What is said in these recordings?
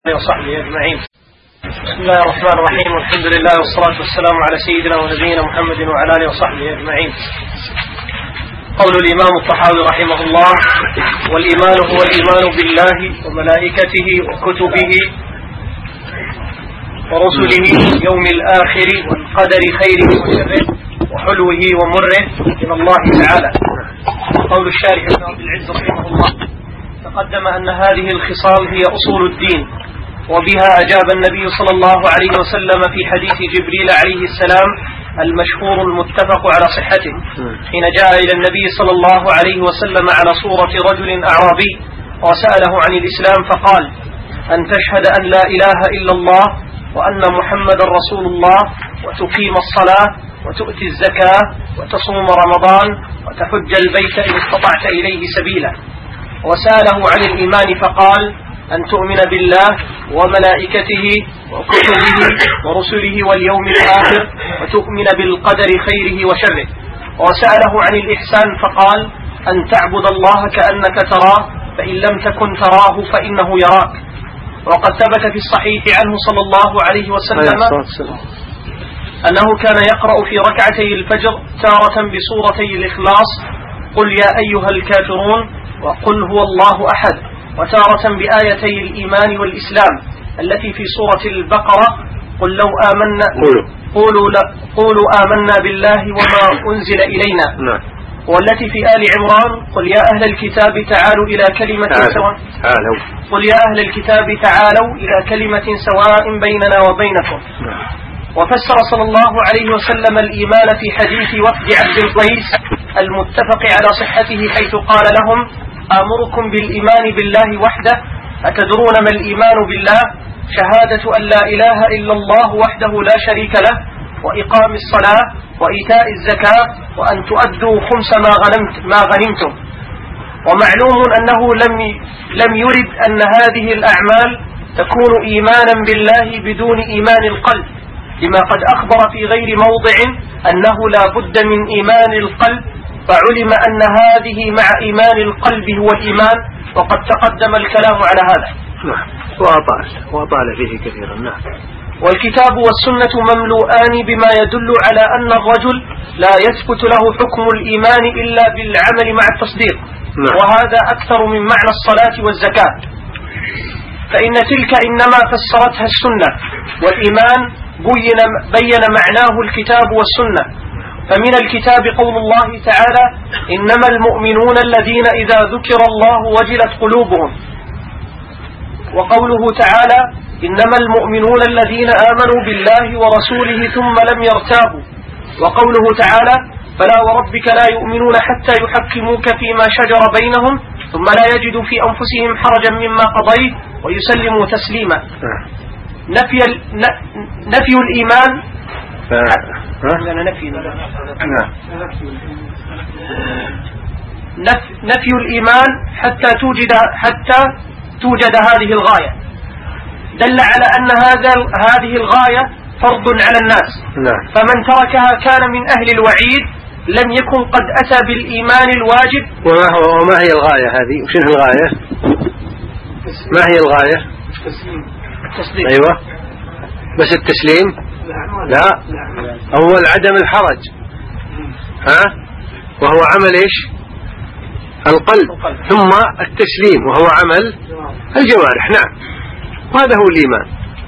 وصحبه أجمعين. بسم الله الرحمن الرحيم، والحمد لله والصلاة والسلام على سيدنا ونبينا محمد وعلى آله وصحبه أجمعين. قول الإمام الطحاوي رحمه الله: والإيمان هو الإيمان بالله وملائكته وكتبه ورسله واليوم الآخر والقدر خيره وشره وحلوه ومره من الله تعالى. قول الشارح ابن عبد العز رحمه الله: تقدم أن هذه الخصال هي أصول الدين، وبها أجاب النبي صلى الله عليه وسلم في حديث جبريل عليه السلام المشهور المتفق على صحته، حين جاء إلى النبي صلى الله عليه وسلم على صورة رجل أعرابي وسأله عن الإسلام فقال: أن تشهد أن لا إله إلا الله وأن محمد رسول الله، وتقيم الصلاة، وتؤتي الزكاة، وتصوم رمضان، وتحج البيت إن استطعت إليه سبيلا. وسأله عن الإيمان فقال: أن تؤمن بالله وملائكته وكتبه ورسله واليوم الآخر، وتؤمن بالقدر خيره وشره. وسأله عن الإحسان فقال: أن تعبد الله كأنك تراه، فإن لم تكن تراه فإنه يراك. وقد ثبت في الصحيح عنه صلى الله عليه وسلم أنه كان يقرأ في ركعتي الفجر تارة بسورتي الإخلاص: قل يا أيها الكافرون، وقل هو الله أحد، وتارة بآيتي الإيمان والإسلام التي في سورة البقرة: قل لو آمنا قولوا آمنا بالله وما أنزل إلينا، والتي في آل عمران: قل يا أهل الكتاب تعالوا إلى كلمة سواء قل يا أهل الكتاب تعالوا إلى كلمة سواء بيننا وبينكم. وفسر صلى الله عليه وسلم الإيمان في حديث وفد عبد القيس المتفق على صحته، حيث قال لهم: آمركم بالإيمان بالله وحده، أتدرون ما الإيمان بالله؟ شهادة أن لا إله إلا الله وحده لا شريك له، وإقام الصلاة، وإيتاء الزكاة، وأن تؤدوا خمس ما غنمتم. ومعلوم أنه لم يرد أن هذه الأعمال تكون إيمانا بالله بدون إيمان القلب، لما قد أخبر في غير موضع أنه لا بد من إيمان القلب، فعلم أن هذه مع إيمان القلب هو الإيمان، وقد تقدم الكلام على هذا وأطال فيه كثيرا. والكتاب والسنة مملوءان بما يدل على أن الرجل لا يثبت له حكم الإيمان إلا بالعمل مع التصديق، وهذا أكثر من معنى الصلاة والزكاة، فإن تلك إنما فسرتها السنة، والإيمان بين معناه الكتاب والسنة. فمن الكتاب قول الله تعالى: إنما المؤمنون الذين إذا ذكر الله وجلت قلوبهم. وقوله تعالى: إنما المؤمنون الذين آمنوا بالله ورسوله ثم لم يرتابوا. وقوله تعالى: فلا وربك لا يؤمنون حتى يحكموك فيما شجر بينهم ثم لا يجدوا في أنفسهم حرجا مما قضيت ويسلموا تسليما. نفي الإيمان نفي الإيمان حتى توجد هذه الغاية، دل على أن هذه الغاية فرض على الناس، فمن تركها كان من أهل الوعيد، لم يكن قد أتى بالإيمان الواجب. وما هي الغاية هذه؟ وشنو الغاية؟ ما هي الغاية؟ التسليم. أيوة، بس التسليم؟ لا، أول عدم الحرج، وهو عمل إيش؟ القلب، ثم التسليم وهو عمل الجوارح. نعم، وهذا هو الإيمان.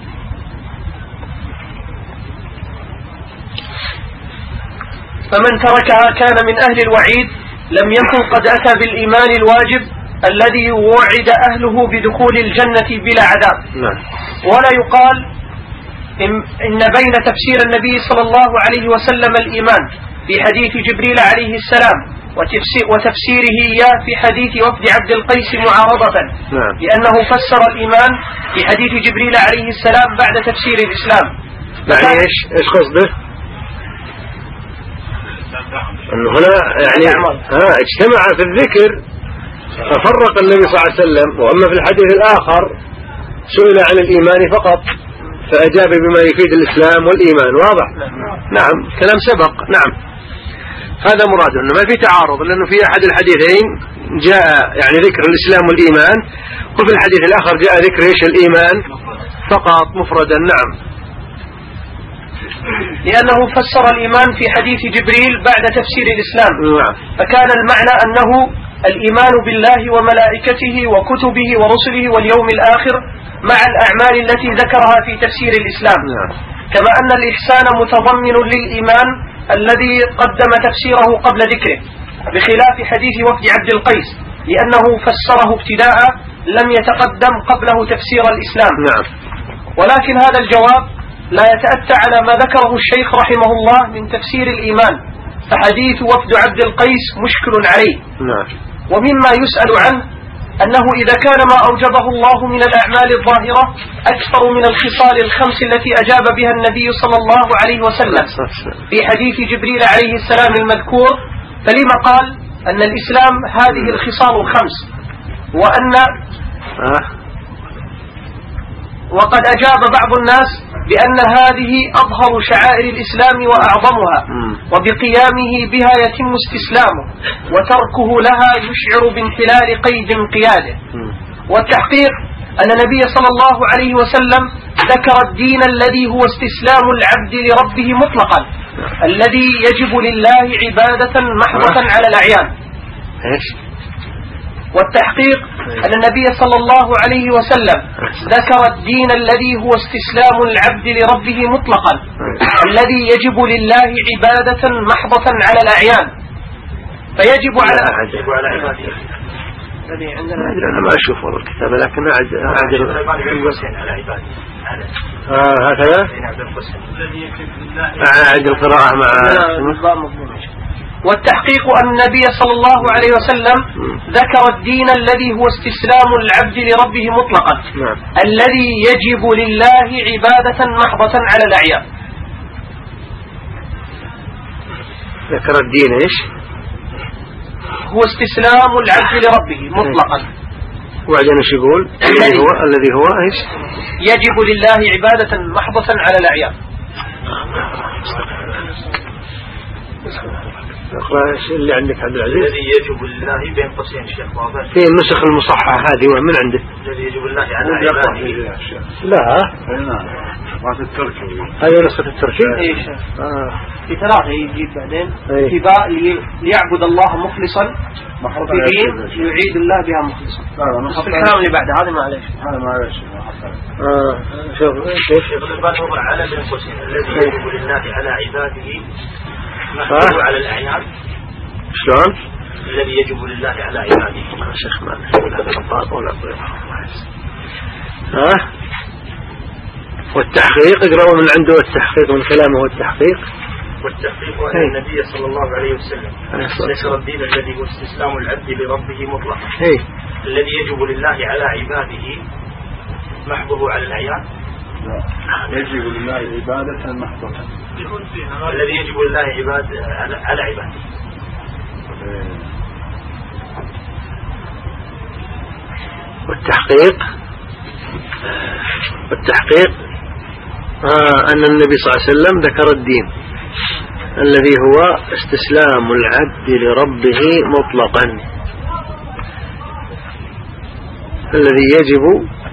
فمن تركها كان من أهل الوعيد، لم يكن قد أتى بالإيمان الواجب الذي وعد أهله بدخول الجنة بلا عذاب. ولا يقال إن بين تفسير النبي صلى الله عليه وسلم الإيمان في حديث جبريل عليه السلام وتفسيره إياه في حديث وفد عبد القيس معارضة، لأنه فسر الإيمان في حديث جبريل عليه السلام بعد تفسير الإسلام. يعني إيش قصده؟ أنه هنا يعني اجتمع في الذكر ففرق النبي صلى الله عليه وسلم، وأما في الحديث الآخر سئل عن الإيمان فقط فأجاب بما يفيد الإسلام والإيمان. واضح؟ نعم، كلام سبق. نعم، هذا مراد، أنه ما في تعارض، لأنه في أحد الحديثين جاء يعني ذكر الإسلام والإيمان، وفي الحديث الآخر جاء ذكر إيش الإيمان فقط مفردا. نعم. لأنه فسر الإيمان في حديث جبريل بعد تفسير الإسلام. نعم. فكان المعنى أنه الإيمان بالله وملائكته وكتبه ورسله واليوم الآخر مع الأعمال التي ذكرها في تفسير الإسلام. نعم. كما أن الإحسان متضمن للإيمان الذي قدم تفسيره قبل ذكره، بخلاف حديث وفد عبد القيس لأنه فسره ابتداء لم يتقدم قبله تفسير الإسلام. نعم. ولكن هذا الجواب لا يتأتى على ما ذكره الشيخ رحمه الله من تفسير الإيمان، فحديث وفد عبد القيس مشكل عليه. نعم. ومما يسأل عنه أنه إذا كان ما أوجبه الله من الأعمال الظاهرة أكثر من الخصال الخمس التي أجاب بها النبي صلى الله عليه وسلم في حديث جبريل عليه السلام المذكور، فلما قال أن الإسلام هذه الخصال الخمس، وقد أجاب بعض الناس بأن هذه أظهر شعائر الإسلام وأعظمها، وبقيامه بها يتم استسلامه، وتركه لها يشعر بانحلال قيد انقياده. والتحقيق أن النبي صلى الله عليه وسلم ذكر الدين الذي هو استسلام العبد لربه مطلقا، الذي يجب لله عبادة محضة على الأعيان. والتحقيق أن النبي صلى الله عليه وسلم ذكر الدين الذي هو استسلام العبد لربه مطلقا، الذي يجب لله عبادة محضة على الأعيان، فيجب على عباده. الذي عندنا أنا ما أشوف والله الكتاب، لكن هكذا أعد القراءة مع. والتحقيق أن النبي صلى الله عليه وسلم ذكر الدين الذي هو استسلام العبد لربه مطلقا، الذي يجب لله عبادة محضة على الأعيان. ذكر الدين إيش؟ هو استسلام العبد لربه مطلقا. وبعدين ايش يقول؟ الذي هو ايش؟ يجب لله عبادة محضة على الأعيان. اقرأ اللي عندك عبد العزيز. الذي يجب لله بين قوسين شيخ واضح. في النسخ المصححة هذه ومن عنده؟ الذي يجب لله على عباده. لا. نسخة التركي. هذه نسخة التركي. ايش؟ في ثلاثة يجيب بعدين. في باء ليعبد الله مخلصا، في دين يعيد الله بها مخلصا. في الكلام اللي بعد هذا معليش. هذا معليش. شوف شيخ البال وضع على بين قوسين الذي يجب لله على عباده محض على الأعيان. شلون؟ الذي يجب لله على عباده. شيخ ما ولا والتحقيق اقرأوا من عنده التحقيق من كلامه. والتحقيق أن النبي صلى الله عليه وسلم ذكر الدين الذي هو استسلام العبد لربه مطلقا، الذي يجب لله على عباده محضه على الأعيان. يجب لله عبادة محضة. الذي يجب لله على عباده. والتحقيق أن النبي صلى الله عليه وسلم ذكر الدين الذي هو استسلام العبد لربه مطلقا، الذي يجب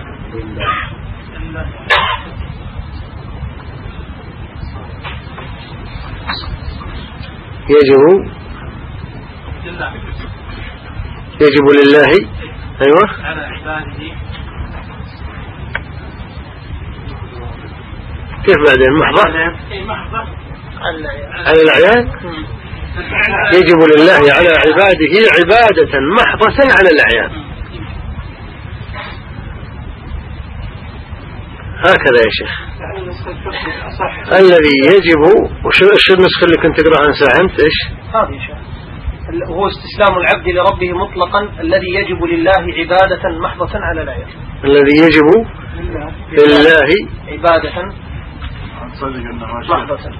لله. أيوة. على عباده. كيف بعدين محضة على الأعيان. يجب لله على عباده عبادة محضة على الأعيان. هكذا يا شيخ. الذي يجب. وش النسخة اللي كنت تقرأ عن ساعمت إيش؟ هذه شيخ. هو استسلام العبد لربه مطلقا الذي يجب لله عبادة محضة على الأعيان. الذي يجب لله عبادة محضة.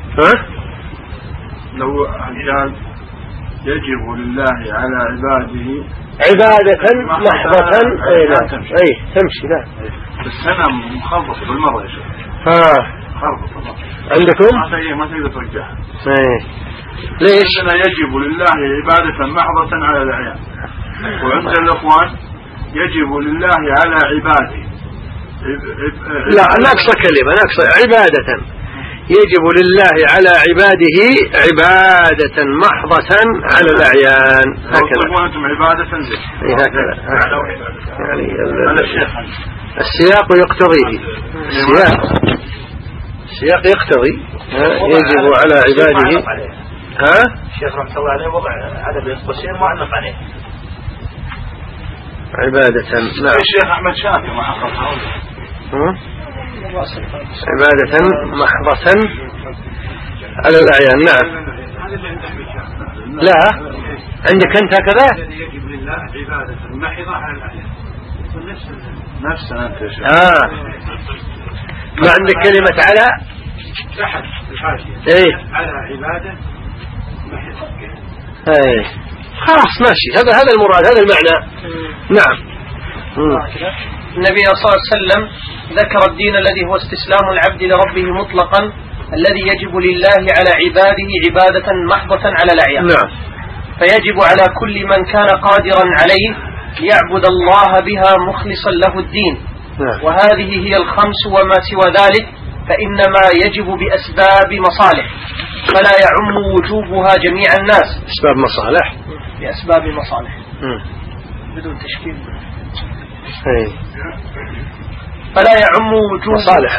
لو قال يجب لله على عباده عبادة محضة. أي تمشي. لا بس أنا مخلص بالمرة يا شيخ. خلص عندكم ما تقدر ترجعها. ليش؟ أنا يجب لله عبادة محضة على الأعيان. وعند الإخوان يجب لله على عباده. لا ناقصة كلمة، ناقصة عبادة. يجب لله على عباده عبادة محضة على الأعيان. هكذا. وأنتم عبادة هكذا. يعني السياق يقتضيه. السياق يقتضي يجب على عباده. الشيخ رحمه الله عليه وضع عدد القوسين معلق عليه عبادة. نعم. الشيخ أحمد شاكر ما حققها. عبادة محضة على الأعيان. نعم. لا عندك أنت هكذا. يجب لله عبادة محضة على الأعيان. نفس أنت يا شيخ. ما عندك كلمة على تحت الحاشية. إيه على عبادة محضة. إيه خلاص ماشي. هذا المراد، هذا المعنى. نعم. النبي صلى الله عليه وسلم ذكر الدين الذي هو استسلام العبد لربه مطلقا الذي يجب لله على عباده عبادة محضة على الأعيان. نعم. فيجب على كل من كان قادرا عليه يعبد الله بها مخلصا له الدين. نعم. وهذه هي الخمس، وما سوى ذلك فإنما يجب بأسباب مصالح، فلا يعم وجوبها جميع الناس. أسباب مصالح. بأسباب مصالح بدون تشكيل. فلا يعم وجوب مصالح.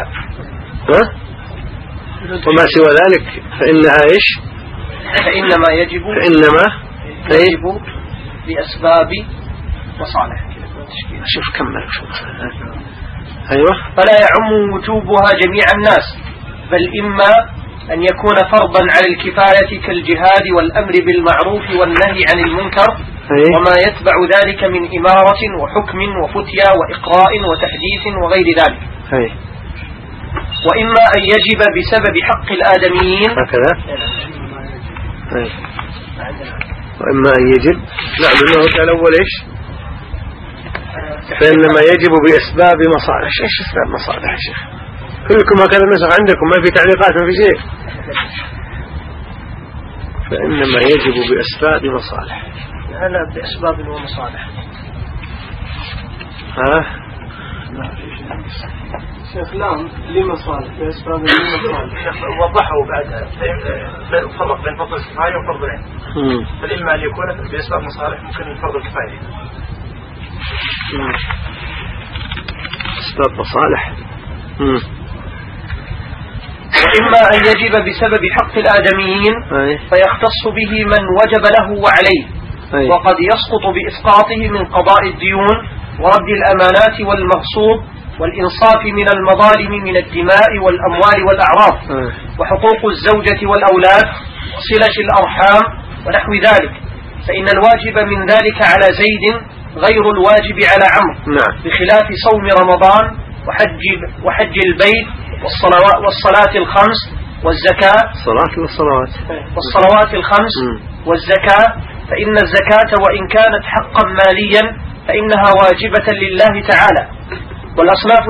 وما سوى ذلك فإنها إيش؟ فإنما يجب بأسباب مصالح. شوف كمل. أيوة. فلا يعم وجوبها جميع الناس، بل إما أن يكون فرضا على الكفاية كالجهاد والأمر بالمعروف والنهي عن المنكر وما يتبع ذلك من إمارة وحكم وفتيا وإقراء وتحديث وغير ذلك. وإما أن يجب بسبب حق الآدميين هكذا. وإما أن يجب. نعم. إنه كان أول إيش؟ فإنما يجب بأسباب مصالح. إيش أسباب مصالح يا شيخ؟ كلكم هكذا النسخ عندكم، ما في تعليقات، ما في شيء. فإنما يجب بأسباب مصالح. لا بأسباب ومصالح. شيخ لام لمصالح بأسباب لمصالح. وضحوا بعدها فرق بين فرض الكفاية وفرض العين. فإما أن يكون بأسباب مصالح ممكن فرض الكفاية. أسباب مصالح. وإما أن يجب بسبب حق الآدميين فيختص به من وجب له وعليه، وقد يسقط بإسقاطه من قضاء الديون ورد الأمانات والمغصوب والإنصاف من المظالم من الدماء والأموال والأعراض وحقوق الزوجة والأولاد وصلة الأرحام ونحو ذلك، فإن الواجب من ذلك على زيد غير الواجب على عمرو، بخلاف صوم رمضان وحج البيت والصلاة الخمس والزكاة والصلوات الخمس والزكاة، فإن الزكاة وإن كانت حقا ماليا فإنها واجبة لله تعالى. والأصناف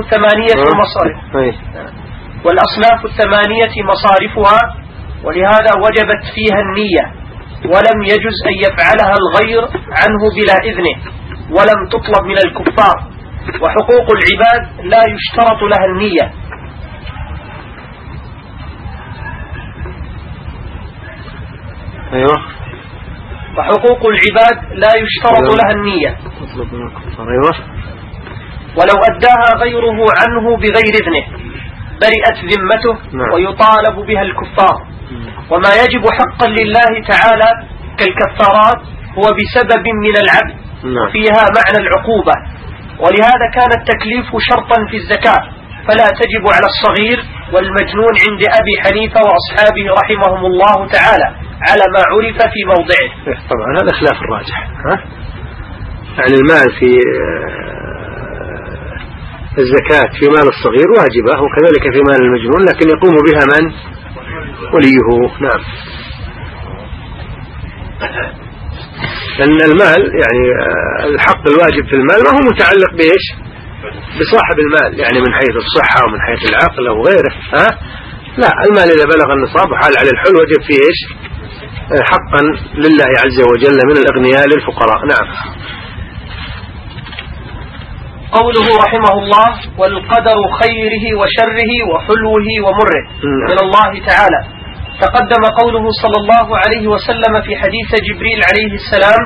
الثمانية مصارفها، ولهذا وجبت فيها النية، ولم يجز أن يفعلها الغير عنه بلا إذنه، ولم تطلب من الكفار. وحقوق العباد لا يشترط لها النية. وحقوق العباد لا يشترط لها النية، ولو أداها غيره عنه بغير إذنه برئت ذمته ويطالب بها الكفار. وما يجب حقا لله تعالى كالكفارات هو بسبب من العبد وفيها معنى العقوبة، ولهذا كان التكليف شرطا في الزكاة، فلا تجب على الصغير والمجنون عند أبي حنيفة وأصحابه رحمهم الله تعالى على ما عرف في موضعه. طبعا هذا خلاف الراجح. يعني المال في الزكاة في مال الصغير واجبة، وكذلك في مال المجنون، لكن يقوم بها من؟ وليه. نعم. لأن المال يعني الحق الواجب في المال ما هو متعلق بإيش؟ بصاحب المال، يعني من حيث الصحة ومن حيث العقل أو غيره. لا، المال إذا بلغ النصاب وحال على الحل وجب فيه إيش؟ حقا لله عز وجل من الأغنياء للفقراء. نعم. قوله رحمه الله: والقدر خيره وشره وحلوه ومره من الله تعالى. تقدم قوله صلى الله عليه وسلم في حديث جبريل عليه السلام: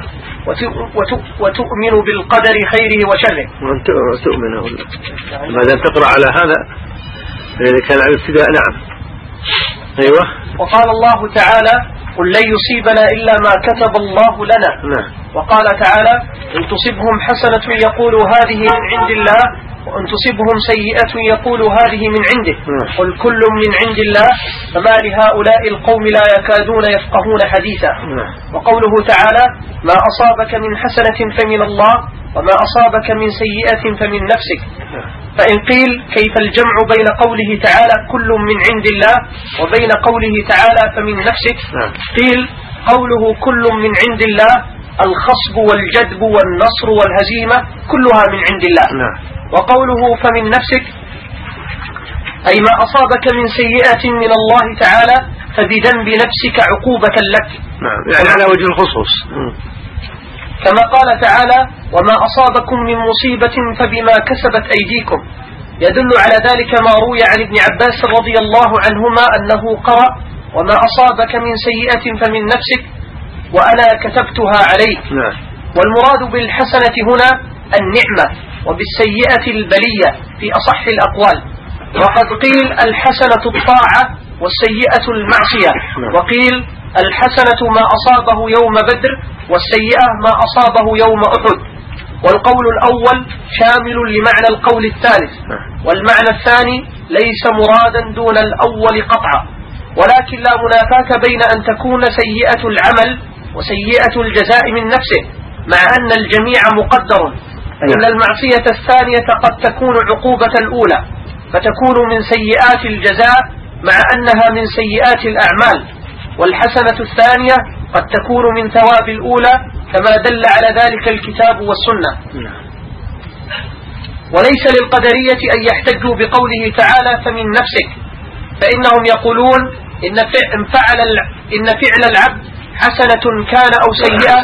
وتؤمن بالقدر خيره وشره. تؤمن ماذا تقرأ على هذا الذي كان على الابتداء؟ نعم. أيوة. وقال الله تعالى: قل لن يصيبنا إلا ما كتب الله لنا. نعم. وقال تعالى: إن تصبهم حسنة يقولوا هذه من عند الله، وإن تصبهم سيئة يقولوا هذه من عنده. قل كل من عند الله، فما لهؤلاء القوم لا يكادون يفقهون حديثا. وقوله تعالى: ما أصابك من حسنة فمن الله، وما أصابك من سيئة فمن نفسك. فإن قيل: كيف الجمع بين قوله تعالى كل من عند الله وبين قوله تعالى فمن نفسك؟ قيل: قوله كل من عند الله الخصب والجدب والنصر والهزيمة كلها من عند الله. وقوله فمن نفسك أي ما أصابك من سيئة من الله تعالى فبذنب نفسك عقوبة لك. يعني على وجه الخصوص. كما قال تعالى: وما أصابكم من مصيبة فبما كسبت أيديكم. يدل على ذلك ما روي عن ابن عباس رضي الله عنهما أنه قرأ: وما أصابك من سيئة فمن نفسك وأنا كتبتها عليك. والمراد بالحسنة هنا النعمة، وبالسيئة البلية في أصح الأقوال. وقد قيل الحسنة الطاعة والسيئة المعصية، وقيل الحسنة ما أصابه يوم بدر والسيئة ما أصابه يوم أحد. والقول الأول شامل لمعنى القول الثالث، والمعنى الثاني ليس مرادا دون الأول قطعا، ولكن لا منافاة بين أن تكون سيئة العمل وسيئة الجزاء من نفسه، مع أن الجميع مقدر، فإن المعصية الثانية قد تكون عقوبة الأولى فتكون من سيئات الجزاء مع أنها من سيئات الأعمال، والحسنة الثانية قد تكون من ثواب الأولى كما دل على ذلك الكتاب والسنة. وليس للقدرية أن يحتجوا بقوله تعالى فمن نفسك، فإنهم يقولون إن فعل العبد حسنة كان أو سيئة،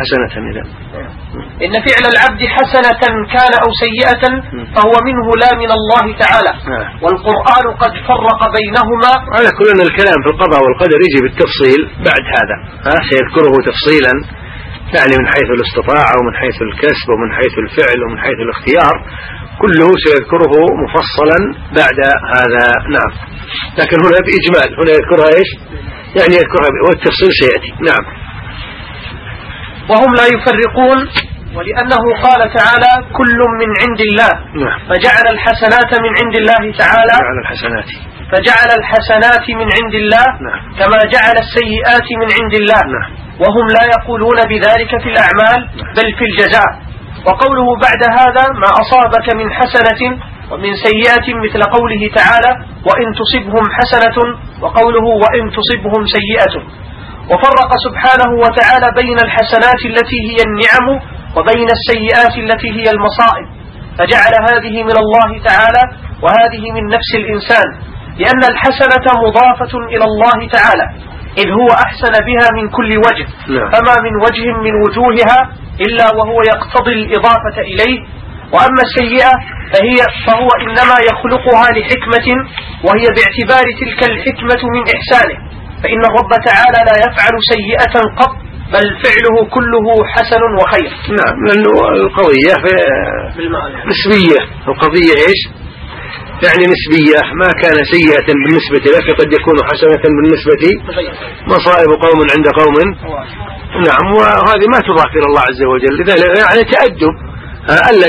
إن فعل العبد حسنة كان أو سيئة فهو منه لا من الله تعالى، والقرآن قد فرق بينهما. على كل أن الكلام في القضاء والقدر يجي بالتفصيل بعد هذا، سيذكره تفصيلا، يعني من حيث الاستطاعة ومن حيث الكسب ومن حيث الفعل ومن حيث الاختيار، كله سيذكره مفصلا بعد هذا. نعم. لكن هنا بإجمال، هنا يذكرها إيش؟ يعني يذكرها والتفصيل سيأتي. نعم. وهم لا يفرقون، ولأنه قال تعالى كل من عند الله. فجعل الحسنات من عند الله تعالى، فجعل الحسنات من عند الله كما جعل السيئات من عند الله. وهم لا يقولون بذلك في الأعمال بل في الجزاء. وقوله بعد هذا ما أصابك من حسنة ومن سيئة مثل قوله تعالى وإن تصبهم حسنة، وقوله وإن تصبهم سيئة. وفرق سبحانه وتعالى بين الحسنات التي هي النعم وبين السيئات التي هي المصائب، فجعل هذه من الله تعالى وهذه من نفس الإنسان، لأن الحسنة مضافة إلى الله تعالى إذ هو أحسن بها من كل وجه، فما من وجه من وجوهها إلا وهو يقتضي الإضافة إليه. وأما السيئة فهو إنما يخلقها لحكمة، وهي باعتبار تلك الحكمة من إحسانه، فإن الرب تعالى لا يفعل سيئة قط بل فعله كله حسن وخير. نعم، لأنه القضية نسبية، القضية إيش؟ يعني نسبية، ما كان سيئة بالنسبة لك قد يكون حسنة بالنسبة مصائب قوم عند قوم. نعم، وهذه ما تضاف إلى الله عز وجل، لذلك يعني تأدب ألا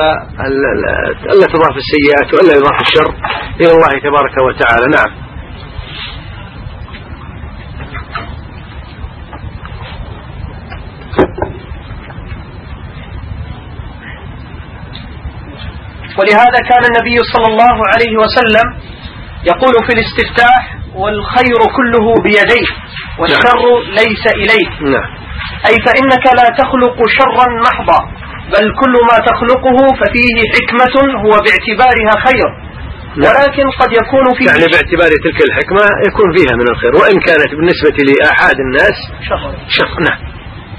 تضاف السيئات وألا يضاف الشر إلى الله تبارك وتعالى. نعم. ولهذا كان النبي صلى الله عليه وسلم يقول في الاستفتاح والخير كله بيديك والشر ليس إليك. أي فإنك لا تخلق شرا محضا، بل كل ما تخلقه ففيه حكمة هو باعتبارها خير، ولكن قد يكون فيه يعني باعتبار تلك الحكمة يكون فيها من الخير، وإن كانت بالنسبة لأحد الناس شر. نعم.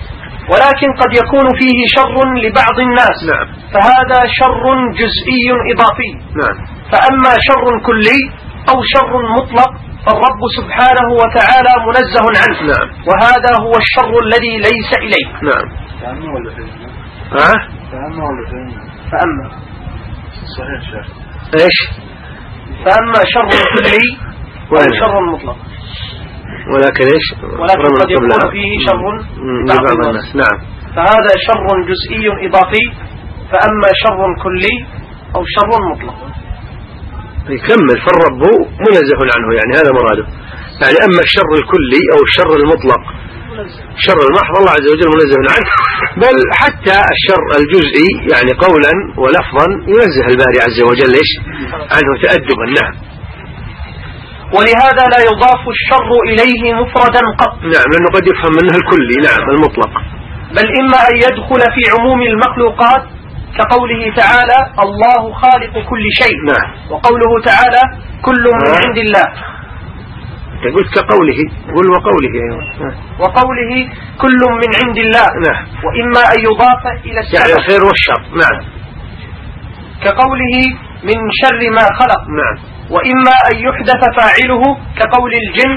ولكن قد يكون فيه شر لبعض الناس. نعم. فهذا شر جزئي إضافي. نعم. فأما شر كلي أو شر مطلق فالرب سبحانه وتعالى منزه عنه. نعم. وهذا هو الشر الذي ليس إليه. نعم. فأما ولا فهم؟ فأما ولا فهم؟ فأما صحيح شيخ. إيش؟ فأما شر كلي أو شر مطلق. ولكن إيش؟ ولكن قد يكون فيه شر لبعض الناس. نعم. فهذا شر جزئي إضافي. فأما شر كلي أو شر مطلق. يكمل فالرب منزه عنه، يعني هذا مراده. يعني أما الشر الكلي أو الشر المطلق شر المحض الله عز وجل منزه عنه، بل حتى الشر الجزئي يعني قولا ولفظا ينزه الباري عز وجل عنه تأدبا. نعم. ولهذا لا يضاف الشر إليه مفردا قط. نعم، لأنه قد يفهم منه الكلي. نعم، المطلق. بل إما أن يدخل في عموم المخلوقات كقوله تعالى الله خالق كل شيء. نعم. وقوله تعالى كل من عند الله. قلت كقوله، قل وقوله. وقوله كل من عند الله. نعم. وإما أن يضاف إلى السبب، يعني الخير والشر. نعم. كقوله من شر ما خلق. نعم. وإما أن يحدث فاعله كقول الجن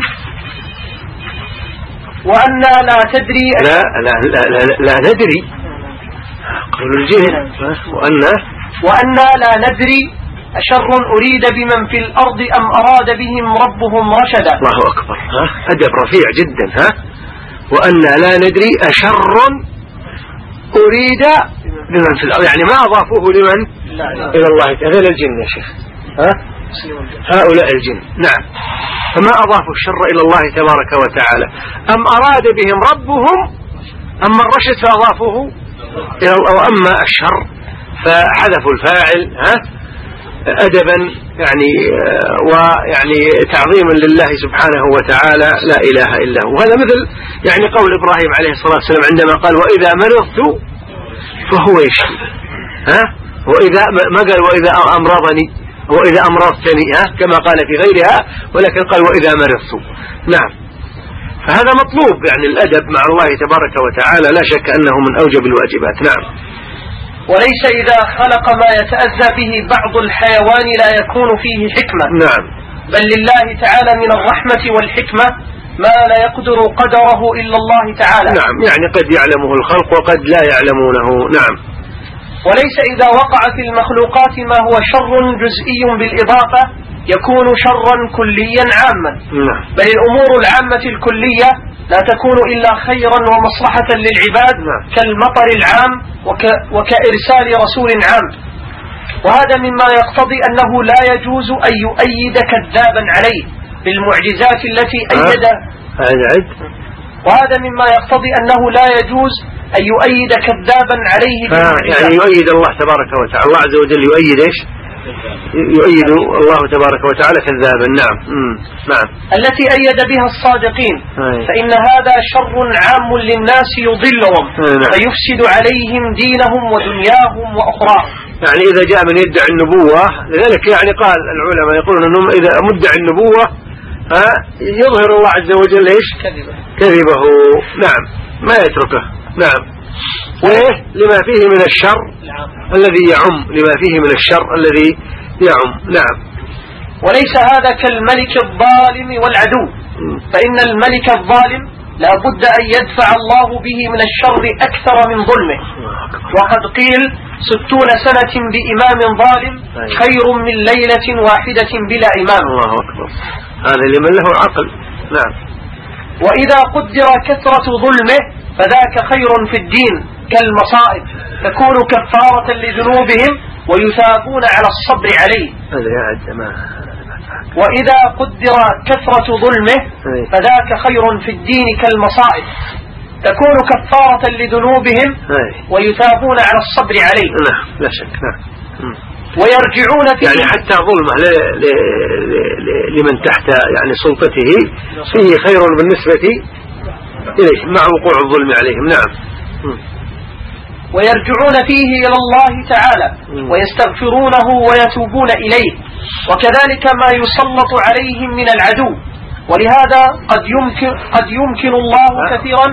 وأن لا تدري. لا ندري. قول الجن وأن لا ندري أشر أريد بمن في الأرض أم أراد بهم ربهم رشدا. الله أكبر. أدب رفيع جدا. وأن لا ندري أشر أريد بمن في الأرض، يعني ما أضافوه لمن إلى الله غير الجن يا شيخ. هؤلاء الجن. نعم. فما أضافوا الشر إلى الله تبارك وتعالى. أم أراد بهم ربهم أما الرشد فأضافوه إلى الله. وأما الشر فحذفوا الفاعل أدبا يعني ويعني تعظيما لله سبحانه وتعالى لا إله إلا هو. وهذا مثل يعني قول إبراهيم عليه الصلاة والسلام عندما قال وإذا مرضت فهو يشفي. وإذا ما قال وإذا أمرضني وإذا أمرضتني كما قال في غيرها، ولكن قال وإذا مرضت. نعم. فهذا مطلوب يعني الأدب مع الله تبارك وتعالى، لا شك أنه من أوجب الواجبات. نعم. وليس إذا خلق ما يتأذى به بعض الحيوان لا يكون فيه حكمة. نعم. بل لله تعالى من الرحمة والحكمة ما لا يقدر قدره إلا الله تعالى. نعم، يعني قد يعلمه الخلق وقد لا يعلمونه. نعم. وليس إذا وقع في المخلوقات ما هو شر جزئي بالإضافة يكون شرا كليا عاما. نعم. بل الأمور العامة الكلية لا تكون إلا خيرا ومصلحة للعباد. نعم. كالمطر العام وكإرسال رسول عام. وهذا مما يقتضي أنه لا يجوز أن يؤيد كذابا عليه بالمعجزات التي أيد. وهذا مما يقتضي أنه لا يجوز أن يؤيد كذابا عليه بالمعجزات. يعني يؤيد الله تبارك وتعالى. الله عز وجل يؤيد إيش؟ يؤيد الله تبارك وتعالى كذابا. نعم. نعم. التي أيد بها الصادقين. فإن هذا شر عام للناس يضلهم فيفسد عليهم دينهم ودنياهم وأخراهم. يعني إذا جاء من يدعي النبوة، لذلك يعني قال العلماء يقولون أنهم إذا مدعي النبوة يظهر الله عز وجل إيش؟ كذبه. نعم، ما يتركه. نعم. وإيه لما فيه من الشر الذي يعم، لما فيه من الشر الذي يعم. نعم. وليس هذا كالملك الظالم والعدو، فإن الملك الظالم لا بد أن يدفع الله به من الشر أكثر من ظلمه. وقد قيل 60 سنة بإمام ظالم خير من ليلة واحدة بلا إمام. الله أكبر. هذا لمن له عقل. نعم. وإذا قدر كثرة ظلمه فذاك خير في الدين كالمصائب تكون كفارة لذنوبهم ويثابون على الصبر عليه. وإذا قدر كثرة ظلمه فذاك خير في الدين كالمصائب تكون كفارة لذنوبهم ويثابون على الصبر عليه. لا شك. نعم. ويرجعون فيه يعني حتى ظلمه لمن تحت يعني سلطته فيه خير بالنسبة إليه مع وقوع الظلم عليهم. نعم. ويرجعون فيه إلى الله تعالى ويستغفرونه ويتوبون إليه. وكذلك ما يسلط عليهم من العدو ولهذا قد يمكن الله كثيرا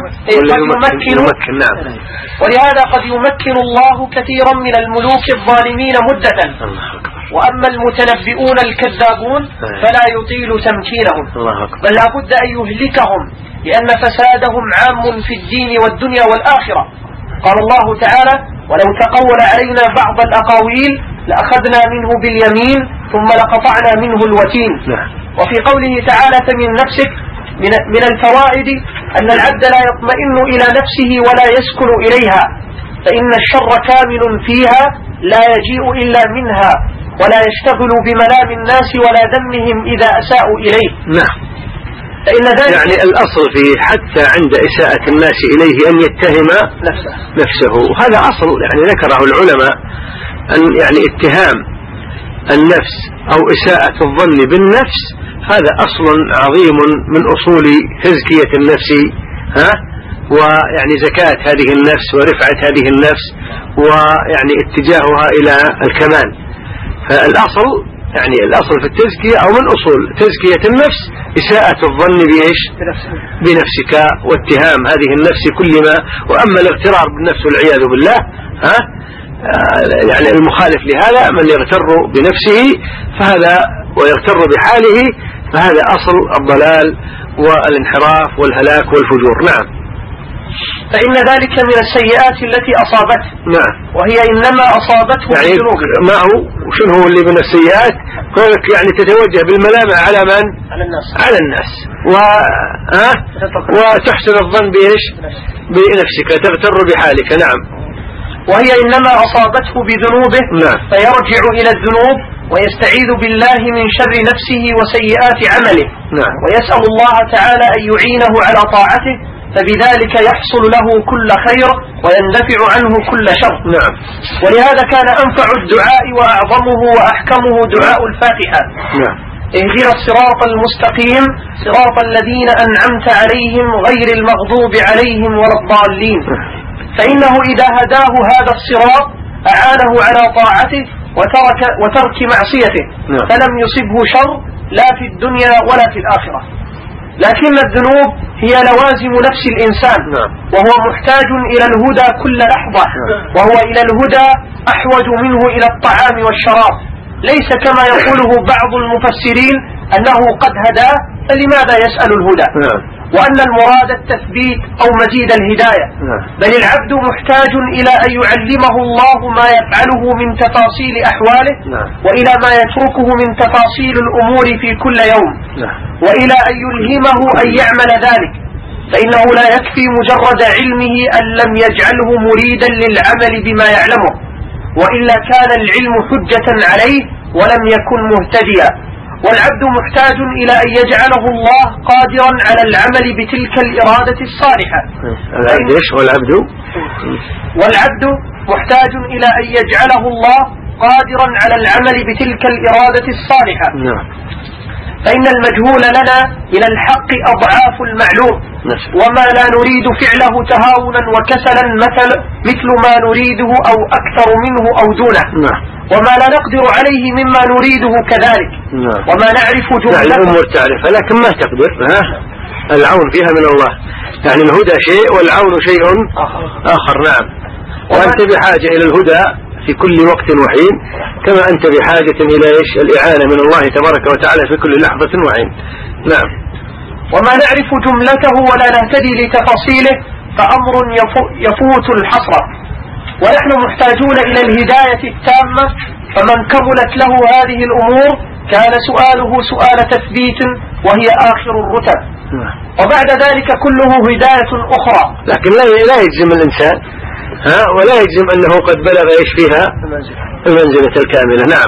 ولهذا قد يمكن الله كثيرا من الملوك الظالمين مدة، وأما المتنبئون الكذابون فلا يطيل تمكينهم، بل لا بد أن يهلكهم، لأن فسادهم عام في الدين والدنيا والآخرة. قال الله تعالى: ولو تقول علينا بعض الأقاويل لأخذنا منه باليمين ثم لقطعنا منه الوتين. وفي قوله تعالى: فمن نفسك من الفوائد أن العبد لا يطمئن إلى نفسه ولا يسكن إليها، فإن الشر كامل فيها لا يجيء إلا منها، ولا يشتغل بملام الناس ولا ذمهم إذا أساءوا إليه. فإن ذلك يعني الأصل فيه حتى عند إساءة الناس إليه أن يتهم نفسه، وهذا أصل يعني ذكره العلماء، أن يعني اتهام النفس أو إساءة الظن بالنفس هذا أصل عظيم من أصول تزكية النفس، ويعني زكاة هذه النفس ورفعة هذه النفس ويعني اتجاهها إلى الكمال. فالأصل يعني الأصل في التزكية أو من أصول تزكية النفس إساءة الظن بنفسك واتهام هذه النفس كل ما. وأما الاغترار بالنفس والعياذ بالله يعني المخالف لهذا من يغتر بنفسه فهذا ويغتر بحاله فهذا أصل الضلال والانحراف والهلاك والفجور. نعم. فإن ذلك من السيئات التي أصابته. نعم. وهي إنما أصابته يعني ما هو وشنو هو اللي من السيئات؟ قولك يعني تتوجه بالملامة على من؟ على الناس وتحسن الظن بإيش؟ بنفسك، تغتر بحالك. نعم. وهي إنما أصابته بذنوبه. نعم. فيرجع إلى الذنوب ويستعيذ بالله من شر نفسه وسيئات عمله. نعم. ويسأل الله تعالى أن يعينه على طاعته، فبذلك يحصل له كل خير ويندفع عنه كل شر. نعم. ولهذا كان أنفع الدعاء وأعظمه وأحكمه دعاء الفاتحة. نعم. اهدنا الصراط المستقيم صراط الذين أنعمت عليهم غير المغضوب عليهم ولا الضالين. فإنه إذا هداه هذا الصراط أعانه على طاعته وترك معصيته. فلم يصبه شر لا في الدنيا ولا في الآخرة. لكن الذنوب هي لوازم نفس الإنسان، وهو محتاج إلى الهدى كل لحظة، وهو إلى الهدى أحوج منه إلى الطعام والشراب، ليس كما يقوله بعض المفسرين أنه قد هداه فلماذا يسأل الهدى، وأن المراد التثبيت أو مزيد الهداية. بل العبد محتاج إلى أن يعلمه الله ما يفعله من تفاصيل أحواله، وإلى ما يتركه من تفاصيل الأمور في كل يوم، وإلى أن يلهمه أن يعمل ذلك، فإنه لا يكفي مجرد علمه أن لم يجعله مريدا للعمل بما يعلمه، وإلا كان العلم حجة عليه ولم يكن مهتديا. والعبد محتاج إلى أن يجعله الله قادرا على العمل بتلك الإرادة الصالحة. والعبد محتاج إلى أن يجعله الله قادرا على العمل بتلك الإرادة الصالحة. فإن المجهول لنا إلى الحق أضعاف المعلوم، وما لا نريد فعله تهاونا وكسلا مثل ما نريده أو أكثر منه أو دونه، وما لا نقدر عليه مما نريده كذلك، وما نعرف جملته. يعني الأمور تعرفها لكن ما تقدر، العون فيها من الله، يعني الهدى شيء والعون شيء آخر. نعم. وأنت بحاجة إلى الهدى في كل وقت وحين، كما أنت بحاجة إلى الإعانة من الله تبارك وتعالى في كل لحظة وحين. نعم. وما نعرف جملته ولا نهتدي لتفاصيله فأمر يفوت الحصر، ونحن محتاجون إلى الهداية التامة، فمن كملت له هذه الأمور كان سؤاله سؤال تثبيت وهي آخر الرتب. وبعد ذلك كله هداية أخرى. لكن لا يجزم الإنسان ولا يجزم أنه قد بلغ فيها المنزلة الكاملة. نعم.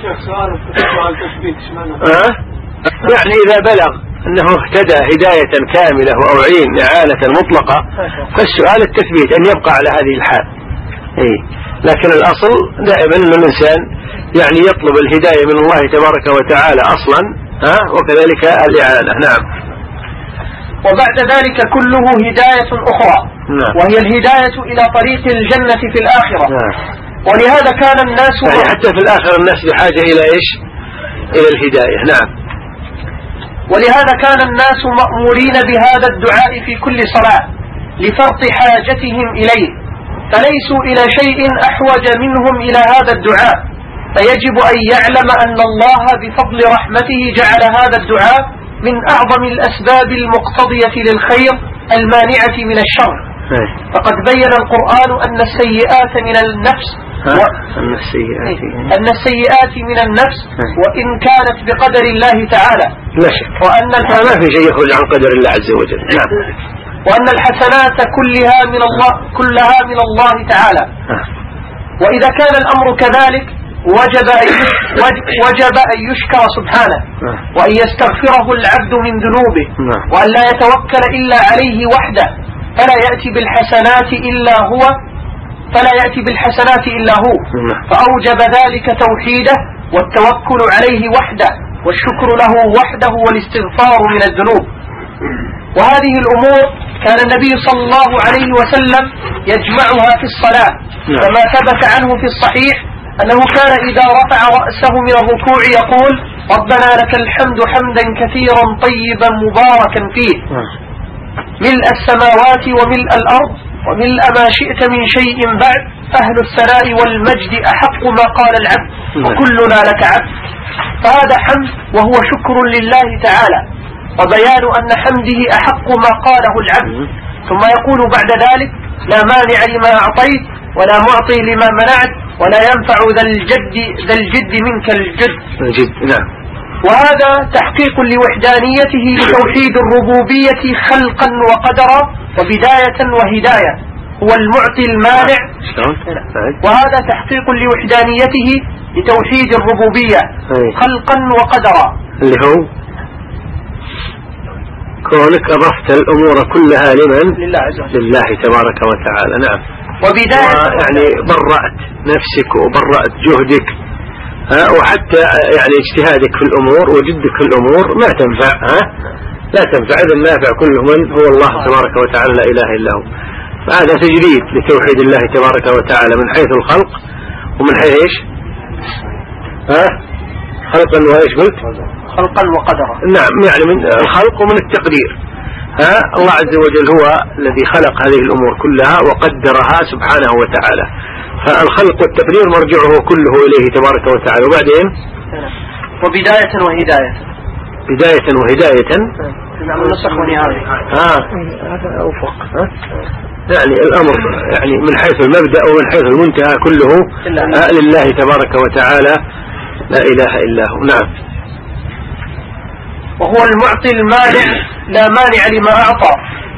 يعني إذا بلغ أنه اهتدى هداية كاملة وأعين إعانة مطلقة فالسؤال التثبيت أن يبقى على هذه الحال. لكن الأصل دائما أن الإنسان يعني يطلب الهداية من الله تبارك وتعالى أصلا وكذلك الإعانة. نعم. وبعد ذلك كله هداية أخرى، وهي الهداية إلى طريق الجنة في الآخرة. ولهذا كان الناس يعني حتى في الآخرة الناس بحاجة إلى إيش؟ إلى الهداية. نعم. ولهذا كان الناس مأمورين بهذا الدعاء في كل صلاة لفرط حاجتهم إليه، فليسوا إلى شيء أحوج منهم إلى هذا الدعاء، فيجب أن يعلم أن الله بفضل رحمته جعل هذا الدعاء من أعظم الأسباب المقتضية للخير المانعة من الشر. فقد بين القرآن أن السيئات من النفس أن السيئات من النفس وإن كانت بقدر الله تعالى، لا شك، وأن ما في شيء يخرج عن قدر الله عز وجل. نعم. وأن الحسنات كلها من الله تعالى. وإذا كان الأمر كذلك وجب أن يشكر سبحانه، وأن يستغفره العبد من ذنوبه، وأن لا يتوكل إلا عليه وحده، فلا يأتي بالحسنات إلا هو، فأوجب ذلك توحيده والتوكل عليه وحده والشكر له وحده والاستغفار من الذنوب. وهذه الأمور كان النبي صلى الله عليه وسلم يجمعها في الصلاة، كما ثبت عنه في الصحيح أنه كان إذا رفع رأسه من الركوع يقول: ربنا لك الحمد حمدا كثيرا طيبا مباركا فيه، ملء السماوات وملء الأرض وملء ما شئت من شيء بعد، أهل الثناء والمجد أحق ما قال العبد وكلنا لك عبد. فهذا حمد وهو شكر لله تعالى، وبيان أن حمده أحق ما قاله العبد. ثم يقول بعد ذلك: لا مانع لما أعطيت ولا معطي لما منعت ولا ينفع ذا الجد منك الجد. نعم. وهذا تحقيق لوحدانيته لتوحيد الربوبية خلقا وقدرا وبداية وهداية، هو المعطي المانع. وهذا تحقيق لوحدانيته لتوحيد الربوبية خلقا وقدرا، اللي هو كونك أضفت الأمور كلها لمن؟ لله تبارك وتعالى. نعم. وبداية يعني برأت نفسك وبرأت جهدك، وحتى يعني اجتهادك في الأمور وجدك في الأمور ما تنفع، لا تنفع. إذا النافع كله من هو الله تبارك وتعالى، لا إله إلا هو. فهذا تجريد لتوحيد الله تبارك وتعالى من حيث الخلق ومن حيث إيش؟ خلقا وإيش قلت؟ خلقا وقدرا. نعم، يعني من الخلق ومن التقدير. الله عز وجل هو الذي خلق هذه الأمور كلها وقدرها سبحانه وتعالى، فالخلق والتقدير مرجعه كله إليه تبارك وتعالى. وبعدين وبداية وهداية. بداية وهداية. نعم، نسخ ونهاية. هذا أوفق. يعني الأمر يعني من حيث المبدأ ومن حيث المنتهى كله لله تبارك وتعالى، لا إله إلا هو. نعم. وهو المعطي المانع، لا مانع لما أعطى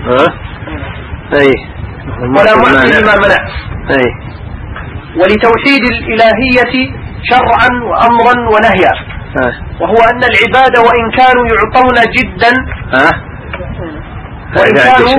ولا معطي لما منع. ولتوحيد الإلهية شرعا وأمرا ونهيا، وهو أن العباد وإن كانوا يعطون جدا هو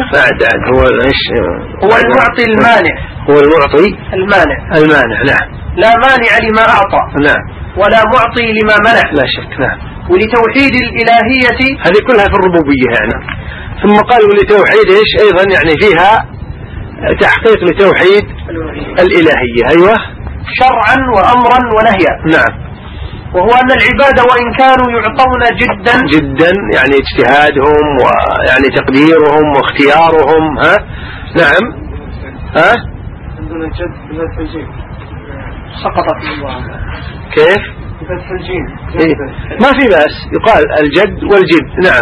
المعطي المانع، هو المعطي المانع. نعم. لا مانع لما أعطى ولا معطي لما منع. لا شك. نعم. ولتوحيد الإلهية، هذه كلها في الربوبية يعني. ثم قال ولتوحيد إيش أيضا، يعني فيها تحقيق لتوحيد الإلهية. أيوة. شرعا وأمرا ونهيا. نعم. وهو أن العباد وإن كانوا يعطون جدا يعني اجتهادهم ويعني تقديرهم واختيارهم. نعم. عندنا الجد بفتح الجيم سقطت. كيف؟ بفتح الجيم. ما في بأس يقال الجد والجد. نعم.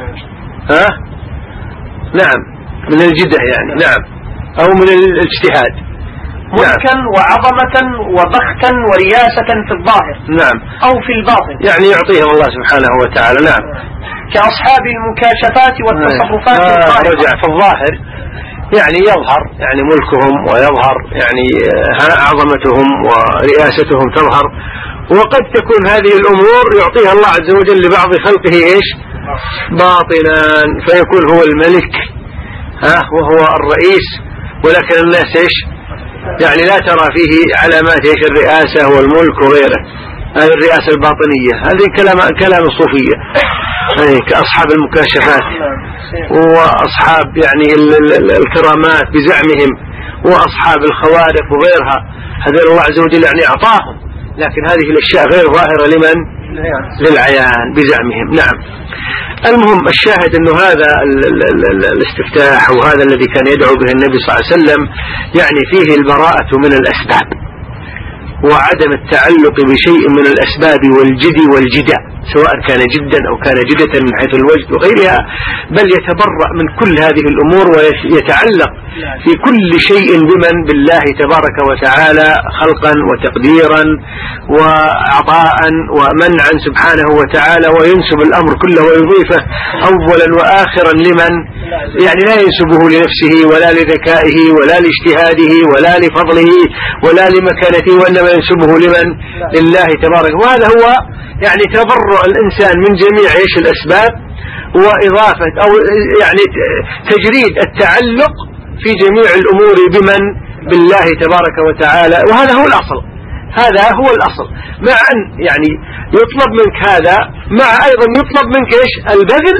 نعم، من الجدة يعني. نعم، أو من الاجتهاد. ملكا وعظمة وبختا ورياسة في الظاهر. نعم. أو في الباطن، يعني يعطيهم الله سبحانه وتعالى. نعم. كأصحاب المكاشفات والتصرفات رجع في الظاهر يعني يظهر يعني ملكهم ويظهر يعني عظمتهم ورئاستهم تظهر. وقد تكون هذه الأمور يعطيها الله عز وجل لبعض خلقه إيش؟ باطنا، فيكون هو الملك وهو الرئيس، ولكن الناس إيش؟ يعني لا ترى فيه علامات إيش؟ الرئاسة والملك وغيره. هذه الرئاسة الباطنية، هذه كلام الصوفية، كأصحاب المكاشفات وأصحاب يعني الكرامات بزعمهم وأصحاب الخوارق وغيرها. هذا الله عز وجل يعني أعطاهم، لكن هذه الأشياء غير ظاهرة لمن؟ للعيان بزعمهم. نعم. المهم الشاهد أنه هذا الاستفتاح وهذا الذي كان يدعو به النبي صلى الله عليه وسلم يعني فيه البراءة من الأسباب وعدم التعلق بشيء من الأسباب والجدي والجدى سواء كان جدا أو كان جدة من حيث الوجد وغيرها، بل يتبرأ من كل هذه الأمور ويتعلق في كل شيء بمن بالله تبارك وتعالى خلقا وتقديرا وعطاء ومنعا سبحانه وتعالى، وينسب الأمر كله ويضيفه أولا وآخرا لمن يعني لا ينسبه لنفسه ولا لذكائه ولا لاجتهاده ولا لفضله ولا لمكانته، وإنما ينسبه لمن لله تبارك. وهذا هو يعني تبرؤ الإنسان من جميع الأسباب وإضافة أو يعني تجريد التعلق في جميع الأمور بمن بالله تبارك وتعالى، وهذا هو الأصل، هذا هو الأصل، مع أن يعني يطلب منك هذا مع أيضا يطلب منك البذل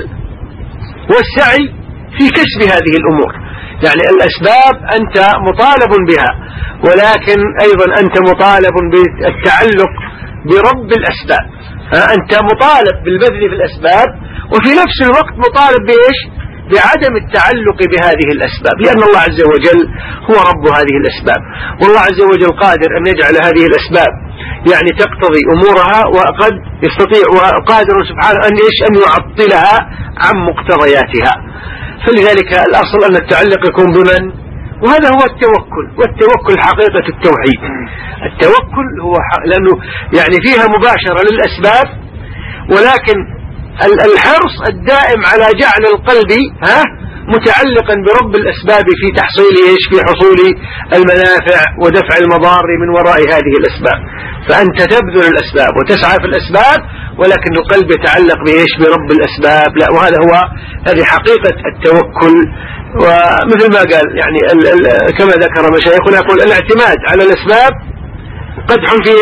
والسعي في كسب هذه الأمور. يعني الأسباب أنت مطالب بها، ولكن أيضا أنت مطالب بالتعلق برب الأسباب. أنت مطالب بالبذل في الأسباب وفي نفس الوقت مطالب بعدم التعلق بهذه الأسباب، لأن الله عز وجل هو رب هذه الأسباب، والله عز وجل قادر أن يجعل هذه الأسباب يعني تقتضي أمورها، وقد يستطيع وقادر سبحانه أن يعطلها عن مقتضياتها. فلذلك الأصل أن التعلق يكون بمن، وهذا هو التوكل، والتوكل حقيقة التوحيد. التوكل هو لأنه يعني فيها مباشرة للأسباب، ولكن الحرص الدائم على جعل القلب متعلقا برب الأسباب في تحصيل في حصول المنافع ودفع المضار من وراء هذه الأسباب. فأنت تبذل الأسباب وتسعى في الأسباب، ولكن القلب يتعلق برب الأسباب. لا، وهذا هو هذه حقيقة التوكل. ومثل ما قال يعني كما ذكر مشايخنا يقول الاعتماد على الأسباب قدح في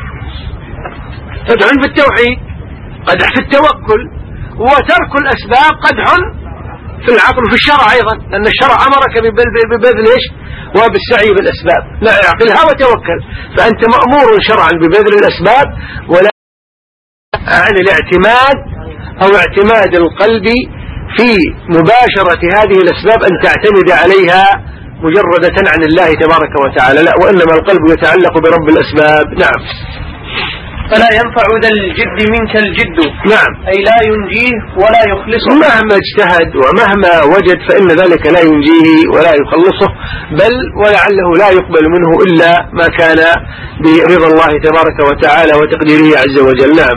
قدح في التوحيد، قدح في التوكل، وترك الأسباب قدح في العقل وفي الشرع أيضا، لأن الشرع أمرك ببذل وبالسعي بالأسباب. لا اعقلها وتوكل، فأنت مأمور شرعا ببذل الأسباب، ولا عن الاعتماد أو اعتماد القلب في مباشرة هذه الأسباب أن تعتمد عليها مجردة عن الله تبارك وتعالى، لا، وإنما القلب يتعلق برب الأسباب. نعم. فلا ينفع ذا الجد منك الجد. نعم. أي لا ينجيه ولا يخلصه مهما اجتهد ومهما وجد، فإن ذلك لا ينجيه ولا يخلصه، بل ولعله لا يقبل منه إلا ما كان برضا الله تبارك وتعالى وتقديره عز وجل. نعم.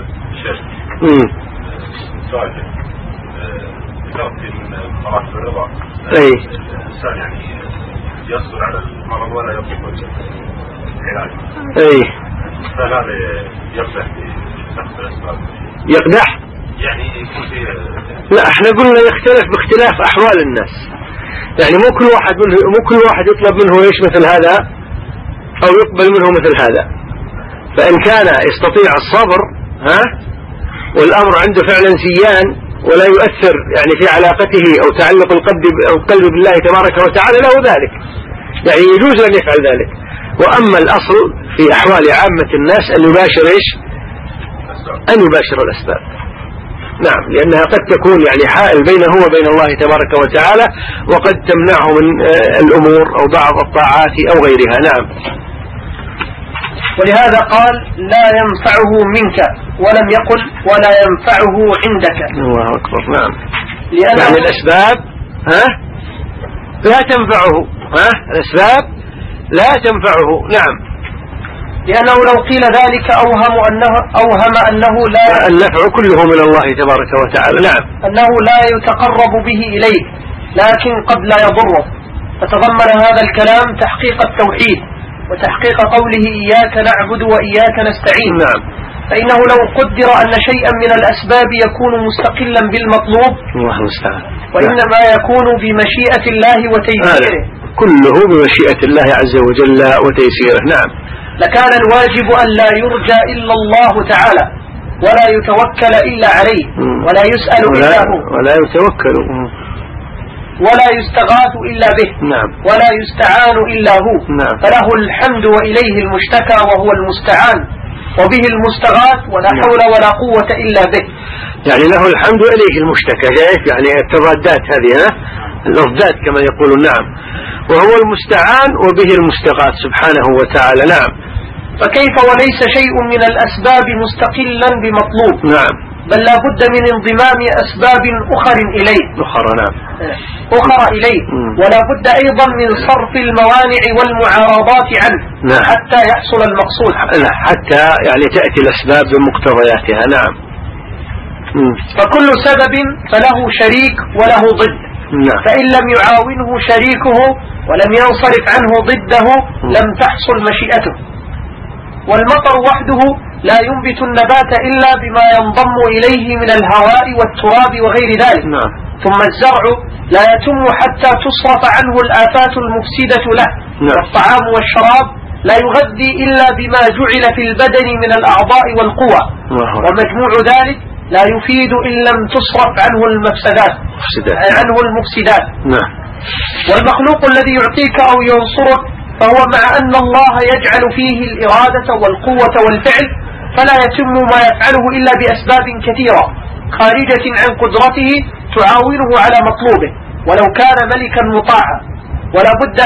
أي الإنسان يعني يصبر على المرض ولا يطلب العلاج. أي فهذا يقدح في نفس الأسباب. يقدح؟ يعني يكون في لا، احنا قلنا يختلف باختلاف أحوال الناس. يعني مو كل واحد يطلب منه مثل هذا أو يقبل منه مثل هذا. فإن كان يستطيع الصبر والأمر عنده فعلا سيان ولا يؤثر يعني في علاقته أو تعلق القلب بالله تبارك وتعالى، له ذلك، يعني يجوز أن يفعل ذلك. وأما الأصل في أحوال عامة الناس أن يباشر الأسباب. نعم، لأنها قد تكون يعني حائل بينه وبين الله تبارك وتعالى، وقد تمنعه من الأمور أو بعض الطاعات أو غيرها. نعم. ولهذا قال لا ينفعه منك، ولم يقل ولا ينفعه عندك. الله أكبر. نعم. يعني الأسباب لا تنفعه، الأسباب لا تنفعه. نعم. لأنه لو قيل ذلك أوهم أنه لا النفع كله من الله تبارك وتعالى. نعم. أنه لا يتقرب به إليه، لكن قد لا يضره. فتضمن هذا الكلام تحقيق التوحيد وتحقيق قوله إياك نعبد وإياك نستعين. نعم. فإنه لو قدر أن شيئا من الأسباب يكون مستقلا بالمطلوب، الله المستعان، وإنما يكون بمشيئة الله وتيسيره، كله بمشيئة الله عز وجل وتيسيره. نعم. لكان الواجب أن لا يرجى إلا الله تعالى، ولا يتوكل إلا عليه، ولا يسأل إلا هو، ولا يتوكل، ولا يستغاث إلا به. نعم. ولا يستعان إلا هو. نعم. فله الحمد وإليه المشتكى وهو المستعان، وبه المستغاث، ولا حول ولا قوة إلا به. يعني له الحمد وإليه المشتكى، يعني التضادات هذه الأضداد كما يقولون. نعم. وهو المستعان وبه المستغاث سبحانه وتعالى. نعم. فكيف وليس شيء من الأسباب مستقلا بمطلوب؟ نعم. بل لا بد من انضمام أسباب أخر إليه. أخرى إليه. ولا بد أيضا من صرف الموانع والمعارضات عنه. نعم. حتى يحصل المقصود. حتى يعني تأتي الأسباب بمقتضياتها. نعم. فكل سبب فله شريك وله ضد. نعم. فإن لم يعاونه شريكه ولم ينصرف عنه ضده لم تحصل مشيئته. والمطر وحده لا ينبت النبات إلا بما ينضم إليه من الهواء والتراب وغير ذلك. نعم. ثم الزرع لا يتم حتى تصرف عنه الآفات المفسدة له. نعم. والطعام والشراب لا يغذي إلا بما جعل في البدن من الأعضاء والقوى. ومجموع ذلك لا يفيد إن لم تصرف عنه المفسدات. نعم. والمخلوق الذي يعطيك أو ينصرك فهو مع أن الله يجعل فيه الإرادة والقوة والفعل فلا يتم ما يفعله إلا بأسباب كثيرة خارجة عن قدرته تعاونه على مطلوبه ولو كان ملكا مطاعا. ولا بد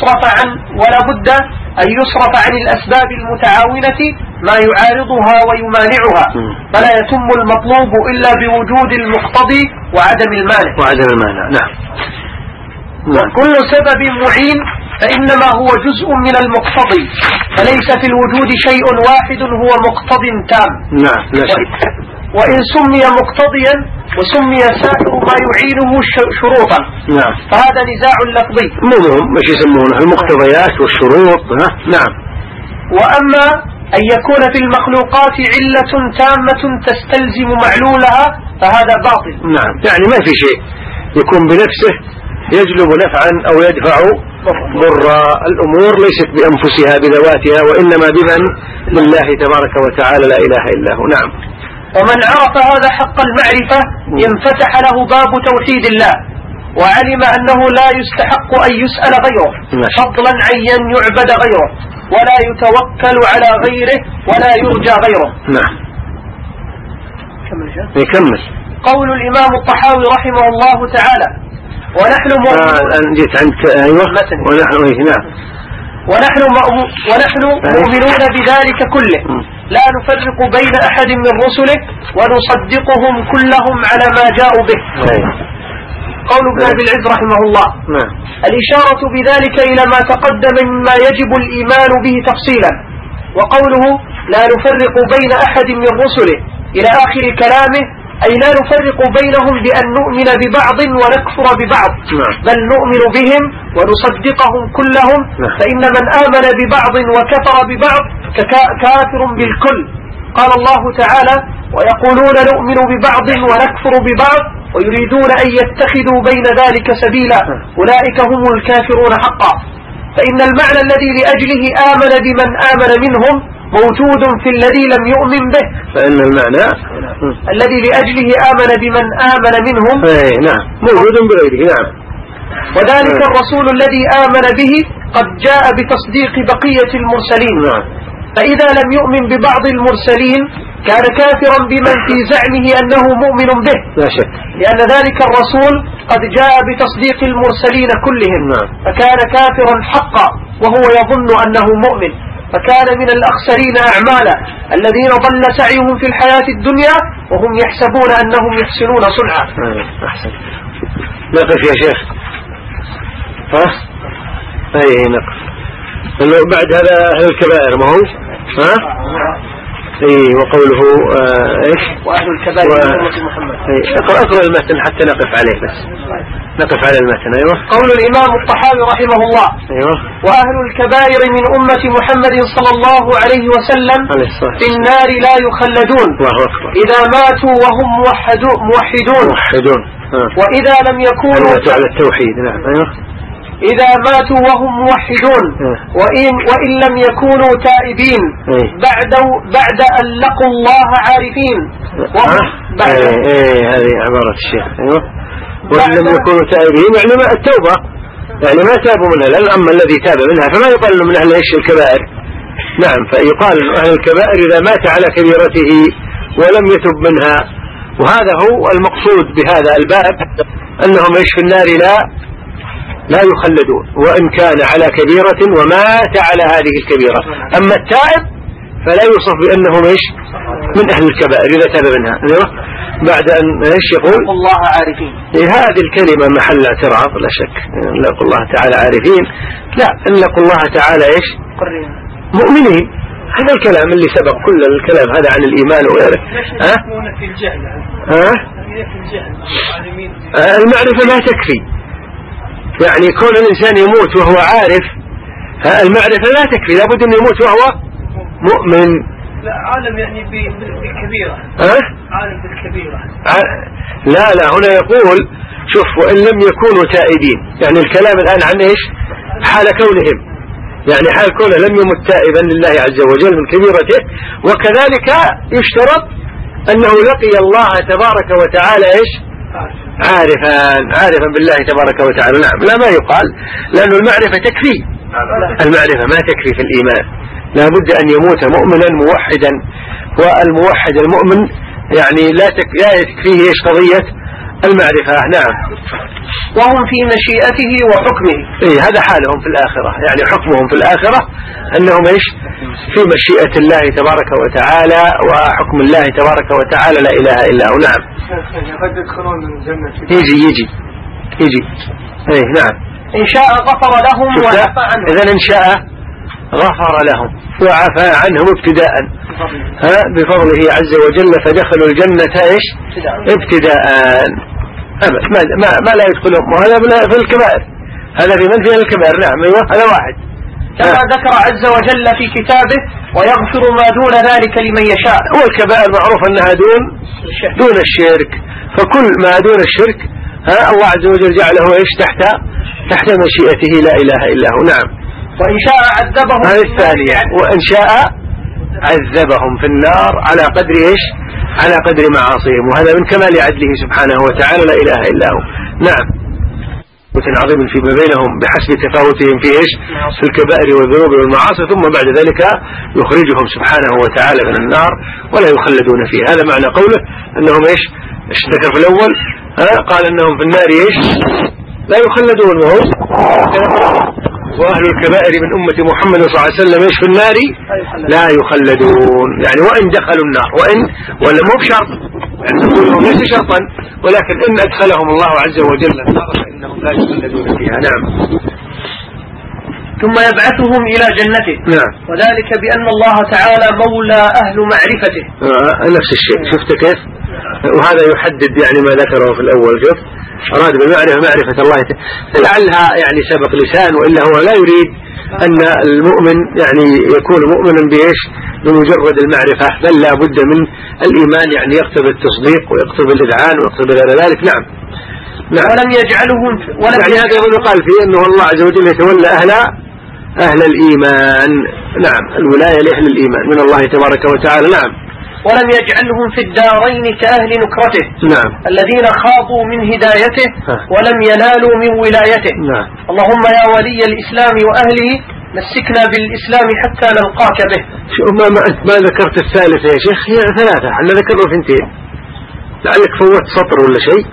أن يصرف عن الأسباب المتعاونة ما يعارضها ويمانعها. فلا يتم المطلوب إلا بوجود المقتضي وعدم المانع. نعم. كل سبب معين فإنما هو جزء من المقتضي، فليس في الوجود شيء واحد هو مقتض تام. نعم. وإن سمي مقتضيا وسمي سائر ما يعينه شروطا. نعم. فهذا نزاع لفظي. مش يسمونه المقتضيات والشروط. نعم. وأما أن يكون في المخلوقات علة تامة تستلزم معلولها فهذا باطل. نعم. يعني ما في شيء يكون بنفسه يجلب نفعا أو يدفع ضر. الأمور ليست بأنفسها بذواتها وإنما بمن لله تبارك وتعالى لا إله إلا هو. نعم. ومن عرف هذا حق المعرفة انفتح له باب توحيد الله وعلم أنه لا يستحق أن يسأل غيره فضلا عن أن يعبد غيره ولا يتوكل على غيره ولا يرجى غيره. نعم. يكمل. قول الإمام الطحاوي رحمه الله تعالى ونحن مؤمنون بذلك كله لا نفرق بين أحد من رسله ونصدقهم كلهم على ما جاءوا به. قول ابن أبي العز رحمه الله الإشارة بذلك إلى ما تقدم مما يجب الإيمان به تفصيلا. وقوله لا نفرق بين أحد من رسله إلى آخر كلامه أي لا نفرق بينهم بأن نؤمن ببعض ونكفر ببعض بل نؤمن بهم ونصدقهم كلهم. فإن من آمن ببعض وكفر ببعض كافر بالكل. قال الله تعالى ويقولون نؤمن ببعض ونكفر ببعض ويريدون أن يتخذوا بين ذلك سبيلا أولئك هم الكافرون حقا. فإن المعنى الذي لأجله آمن بمن آمن منهم موجود في الذي لم يؤمن به. فإن المعنى الذي لأجله آمن بمن آمن منهم نعم موجود بغيره. نعم. وذلك الرسول الذي آمن به قد جاء بتصديق بقية المرسلين. فإذا لم يؤمن ببعض المرسلين كان كافرا بمن في زعمه أنه مؤمن به لا شك لأن ذلك الرسول قد جاء بتصديق المرسلين كلهم فكان كافرا حقا وهو يظن أنه مؤمن فكان من الأخسرين أعمالا الذين ضل سعيهم في الحياة الدنيا وهم يحسبون أنهم يحسنون صنعا. أحسن. نقف يا شيخ. أي نقف. بعد هذا أهل الكبائر ما هو وقوله إيش وأهل الكبائر من محمد. اقرأ المتن حتى نقف عليه بس نقف على المتن. أيوة. قول الإمام الطحاوي رحمه الله أيوة. وأهل الكبائر من أمة محمد صلى الله عليه وسلم في النار لا يخلدون إذا ماتوا وهم موحدون. وإذا لم يكونوا على التوحيد. نعم. أيوة. إذا ماتوا وهم موحدون وإن لم يكونوا تائبين بعد أن لقوا الله عارفين. هذه عبارة الشيخ. أيوة. وإن لم يكونوا تائبين يعني ما التوبة يعني ما تابوا منها لأن أما الذي تاب منها فما يقال من أهل الكبائر. نعم. فيقال أهل الكبائر إذا مات على كبيرته ولم يتب منها وهذا هو المقصود بهذا الباب، أنهم إيش في النار لا يخلدون وإن كان على كبيرة ومات على هذه الكبيرة. أما التائب فلا يوصف بأنهم إيش من أهل الكبائر إذا تاب منها. بعد أن إيش يقول الله عارفين، هذه الكلمة محل اعتراض لا شك. إن لقوا الله تعالى عارفين، لا، إن لقوا الله تعالى إيش مؤمنين. هذا الكلام اللي سبق، كل الكلام هذا عن الإيمان وغيره. المعرفة ما تكفي، يعني كون الإنسان يموت وهو عارف، المعرفة لا تكفي، لابد أن يموت وهو مؤمن. لا، عالم يعني بالكبيرة. عالم بالكبيرة. لا هنا يقول شوف وإن لم يكونوا تائبين، يعني الكلام الآن عن إيش حال كونهم، يعني حال كونه لم يمت تائبا لله عز وجل من كبيرته. وكذلك يشترط أنه لقي الله تبارك وتعالى إيش عارفا بالله تبارك وتعالى. نعم، لا ما يقال، لأن المعرفة تكفي، المعرفة ما تكفي في الإيمان، لا بد أن يموت مؤمنا موحدا. والموحد المؤمن يعني لا تكفيه إيش قضية المعرفة. نعم، وهم في مشيئته وحكمه. هذا حالهم في الآخرة، يعني حكمهم في الآخرة أنهم إيش في مشيئة الله تبارك وتعالى وحكم الله تبارك وتعالى، لا إله إلا هو. نعم، قد يدخلون الجنة. يجي نعم. إن شاء غفر لهم وعفى عنهم. إذن إن شاء غفر لهم وعفى عنهم ابتداء بفضله عز وجل، فدخلوا الجنة إيش ابتداء ما لا يدخلهم. وهذا في الكبائر، هذا في من فيها الكبائر. نعم، أيوة، هذا واحد. كما ذكر عز وجل في كتابه ويغفر ما دون ذلك لمن يشاء. والكبائر معروف أنها دون الشرك، فكل ما دون الشرك الله عز وجل جعله إيش تحت مشيئته، لا إله إلا هو. نعم. وإن شاء عذبهم. هذه الثانية، وإن شاء عذبهم في النار على قدر إيش على قدر معاصيهم، وهذا من كمال عدله سبحانه وتعالى، لا إله إلا هو. نعم، عظيم فيما بينهم بحسب تفاوتهم في إيش في الكبائر والذنوب والمعاصي، ثم بعد ذلك يخرجهم سبحانه وتعالى من النار ولا يخلدون فيه. هذا معنى قوله أنهم إيش ذكر في الأول قال أنهم في النار إيش لا يخلدون، وأهل الكبائر من أمة محمد صلى الله عليه وسلم إيش في النار لا يخلدون، يعني وإن دخلوا النار، ولا مو بشرط، يعني نقولهم ليس شرطا، ولكن إن أدخلهم الله عز وجل النار فإنهم لا يخلدون فيها. نعم. ثم يبعثهم إلى جنته. نعم. وذلك بأن الله تعالى مولى أهل معرفته. نفس الشيء، شفت كيف؟ وهذا يحدد يعني ما ذكره في الأول. شوف أراد بالمعرفة معرفة الله، لعلها يعني سبق لسان، وإلا هو لا يريد أن المؤمن يعني يكون مؤمنا بإيش بمجرد المعرفة، بل لا بد من الإيمان، يعني يقتضي التصديق ويقتضي الإذعان ويقتضي غير ذلك. نعم. ولم يجعلهم يعني هذا يقال فيه أنه الله عز وجل يتولى أهل الإيمان. نعم، الولاية لأهل الإيمان من الله تبارك وتعالى. نعم. ولم يجعلهم في الدارين كأهل نكرته. نعم. الذين خاضوا من هدايته ولم ينالوا من ولايته. نعم. اللهم يا ولي الإسلام وأهله مسكنا بالإسلام حتى نلقاك به. ما ذكرت الثالثة يا شيخ؟ هي ثلاثة، احنا ذكرنا ثنتين، لعلك فوت سطر ولا شيء.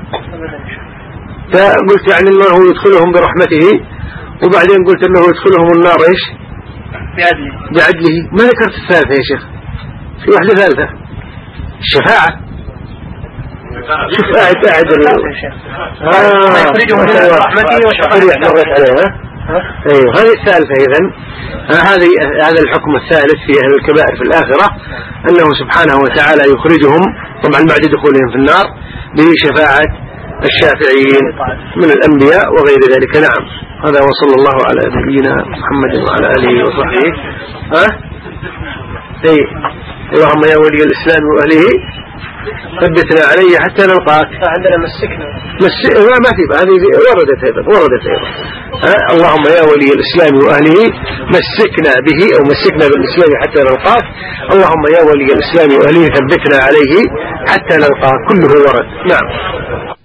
فقلت يعني أنه يدخلهم برحمته، وبعدين قلت أنه يدخلهم النار إيش بعدله. ما ذكرت الثالثة يا شيخ؟ في واحدة ثالثة، الشفاعة. شوف قاعد يخرجهم من رحمته وشفاعته. أيوه، هذه الثالثة. إذن هذا الحكم الثالث في أهل الكبائر في الآخرة، أنه سبحانه وتعالى يخرجهم طبعا بعد دخولهم في النار بشفاعة الشافعين من الأنبياء وغير ذلك. نعم. هذا وصلى الله على نبينا محمد وعلى آله وصحبه. اللهم يا ولي الإسلام وأهله ثبتنا عليه حتى نلقاك. عندنا مسكنا ما في، هذه وردت أيضا. اللهم يا ولي الإسلام وأهله مسكنا به، أو مسكنا بالإسلام حتى نلقاك. اللهم يا ولي الإسلام وأهله ثبتنا عليه حتى نلقاك. كله ورد. نعم.